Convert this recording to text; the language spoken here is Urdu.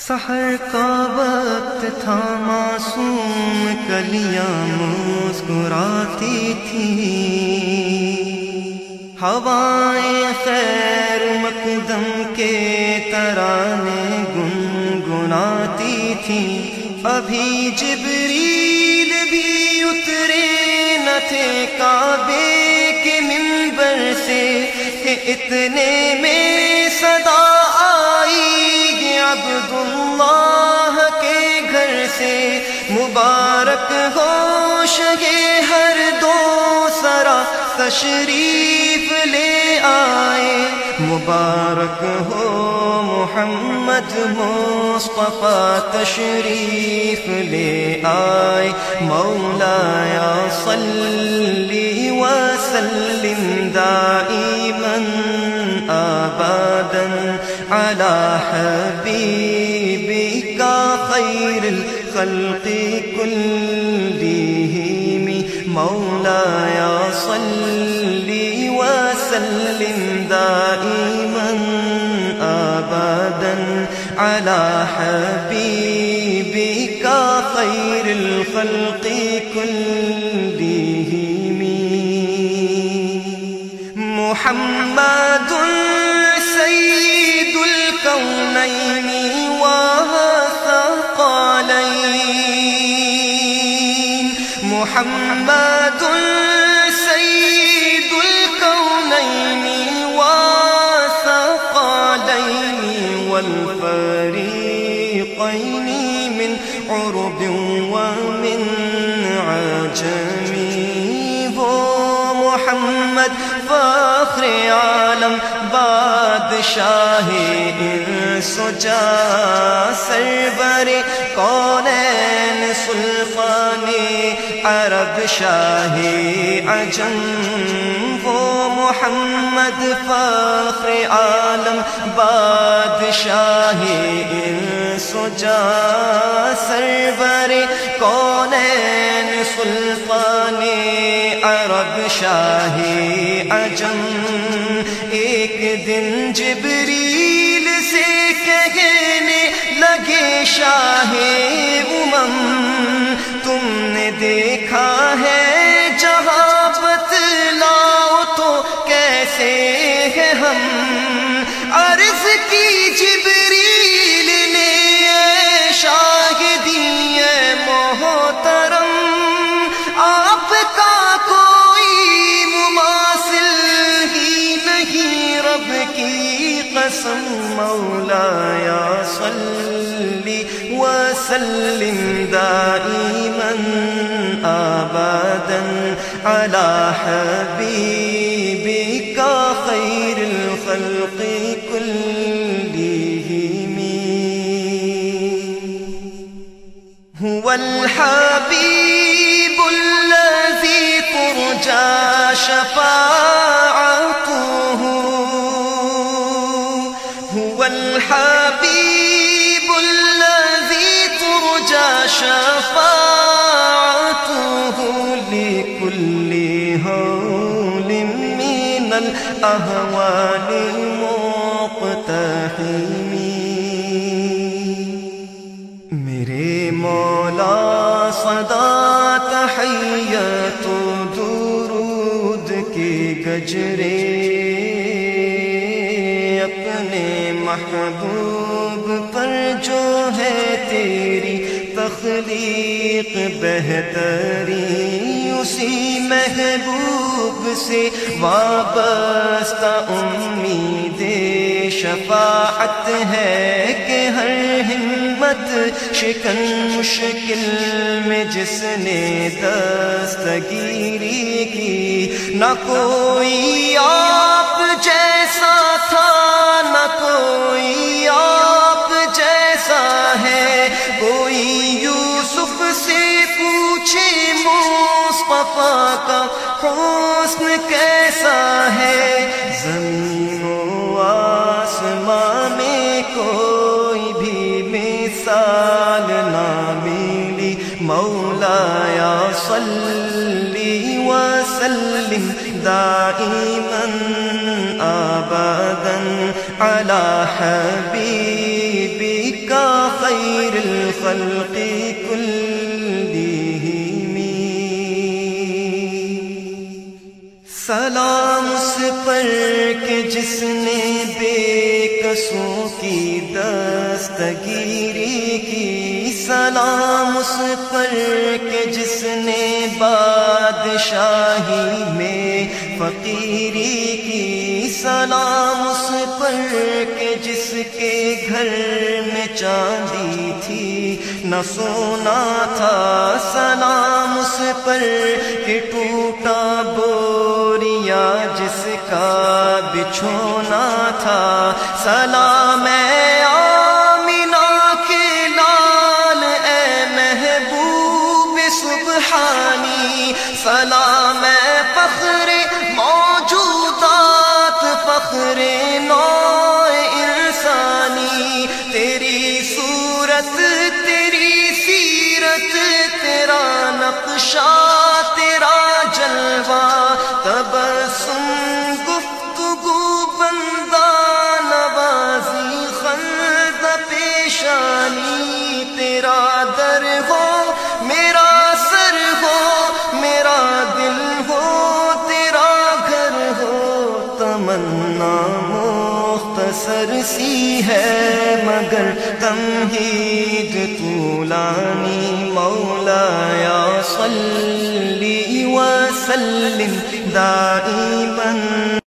سحر کا وقت تھا، معصوم کلیاں مسکراتی تھیں، ہوائیں خیر مقدم کے ترانے گنگناتی تھیں۔ ابھی جبریل بھی اترے نہ تھے کعبے کے منبر سے کہ اتنے میں صدا آئی عبداللہ کے گھر سے۔ مبارک ہو شگے ہر دو سرا تشریف لے آئے، مبارک ہو محمد مصطفیٰ تشریف لے آئے۔ مولایا صلی وسلم دائما ابدا علی حبیبک خیر الخلق کلہم۔ مولایا صلی وسلم دائما ابدا علی حبیبک خیر الخلق کلہم۔ محمد سید الکونین والثقلین، محمد سید الکونین والثقلین والفریقین من عرب ومن عجم۔ وہ محمد فخر عالم بادشاہ انس و جاں، سرور کونین سلطان عرب شاہ عجم۔ وہ محمد فخر عالم بادشاہ انس و جاں، سرور کونین سلطان عرب شاہ عجم۔ ایک دن جبریل سے کہنے لگے شاہ امم، تم نے دیکھا ہے جہاں بتلاؤ تو کیسے ہیں ہم۔ عرض کی جبریل نے شاہ دیے محترم، آپ کا کوئی مماثل ہی نہیں رب کی قسم۔ مولایا صلی وسلم دائما ابدا علی حبیبک خیر الخلق کلہم۔ هو الحبیب الذی ترجى شفاعته، هو الحبیب الذی ترجى شفاعته لكل هول من الأهوال المقتحم۔ میرے مولا صدا تحیت و درود کے گجرے، اپنے محبوب پر جو ہے تیری تخلیق بہتری، اسی محبوب سے وابستہ امید شفاعت ہے کہ ہر ہمت شکن مشکل میں جس نے دستگیری کی، نہ کوئی آپ جیسا تھا نہ کوئی آپ جیسا ہے۔ کوئی یوسف سے پوچھے مصطفیٰ کا حسن کیسا ہے، زمین و آسمان میں کوئی بھی مثال نہ ملی۔ مولایا صلی وسلم دائما ابدا علی حبیبک الخلق كلهم سلام اس پر کہ جس نے بے قصوں کی دستگیری کی سلام اس پر کہ جس نے بادشاہی میں فقیری کی سلام اس پر کہ جس کے گھر میں چاندی تھی نہ سونا تھا سلام اس پر کہ ٹوٹا بوریا جس کا بچھونا تھا سلام آمینہ کے لال اے محبوب سبحانی سلام فخر موجودات فخر نو انسانی تیری صورت تیری سیرت تیرا نقشہ تیرا جلوہ تبسم گفتگو بندہ نوازی خلد پیشانی تیرا در ہو میرا سر ہو میرا دل ہو تیرا گھر ہو تمنا مختصر سی ہے مگر تمہید طولانی مولایا صلی وسلم دائما